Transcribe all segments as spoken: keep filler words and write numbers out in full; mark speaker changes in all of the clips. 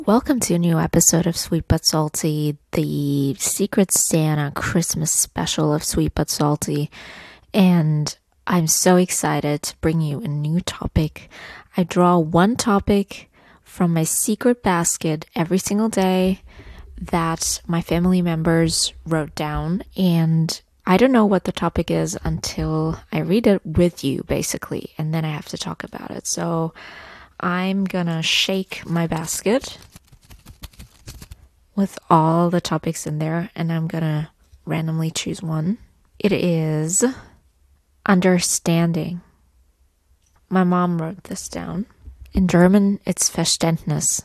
Speaker 1: Welcome to a new episode of Sweet But Salty, the Secret Santa Christmas special of Sweet But Salty. And I'm so excited to bring you a new topic. I draw one topic from my secret basket every single day that my family members wrote down. And I don't know what the topic is until I read it with you, basically. And then I have to talk about it. So I'm gonna shake my basket with all the topics in there, and I'm gonna randomly choose one. It is understanding. My mom wrote this down. In German, it's Verständnis.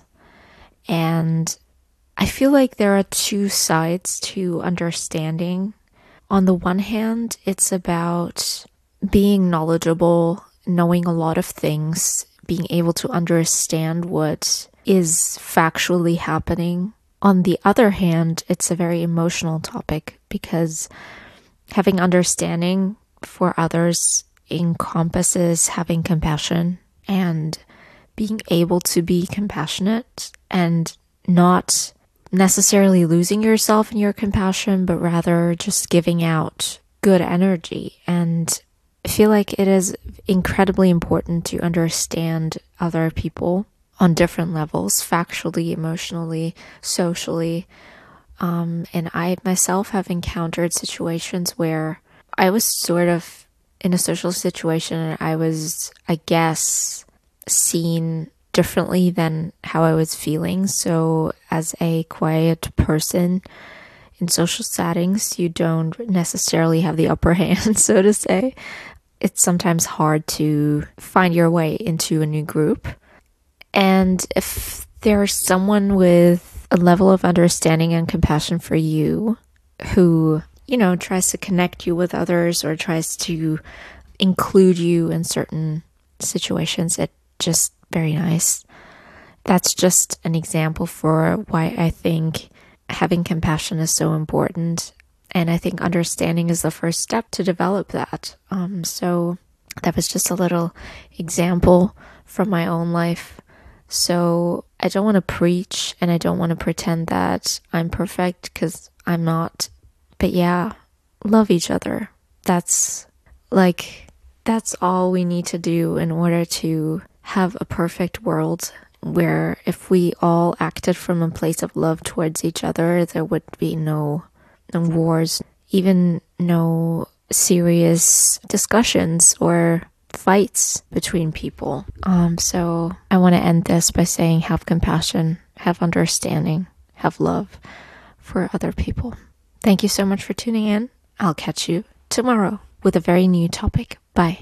Speaker 1: And I feel like there are two sides to understanding. On the one hand, it's about being knowledgeable, knowing a lot of things, being able to understand what is factually happening. On the other hand, it's a very emotional topic because having understanding for others encompasses having compassion and being able to be compassionate and not necessarily losing yourself in your compassion, but rather just giving out good energy. And I feel like it is incredibly important to understand other people on different levels, factually, emotionally, socially. Um, and I myself have encountered situations where I was sort of in a social situation and I was, I guess, seen differently than how I was feeling. So as a quiet person in social settings, you don't necessarily have the upper hand, so to say. It's sometimes hard to find your way into a new group. And if there's someone with a level of understanding and compassion for you who, you know, tries to connect you with others or tries to include you in certain situations, it's just very nice. That's just an example for why I think having compassion is so important. And I think understanding is the first step to develop that. Um, so that was just a little example from my own life. So I don't want to preach and I don't want to pretend that I'm perfect because I'm not. But yeah, love each other. That's like, that's all we need to do in order to have a perfect world where if we all acted from a place of love towards each other, there would be no, no wars, even no serious discussions or fights between people. Um, so I want to end this by saying have compassion, have understanding, have love for other people. Thank you so much for tuning in. I'll catch you tomorrow with a very new topic. Bye.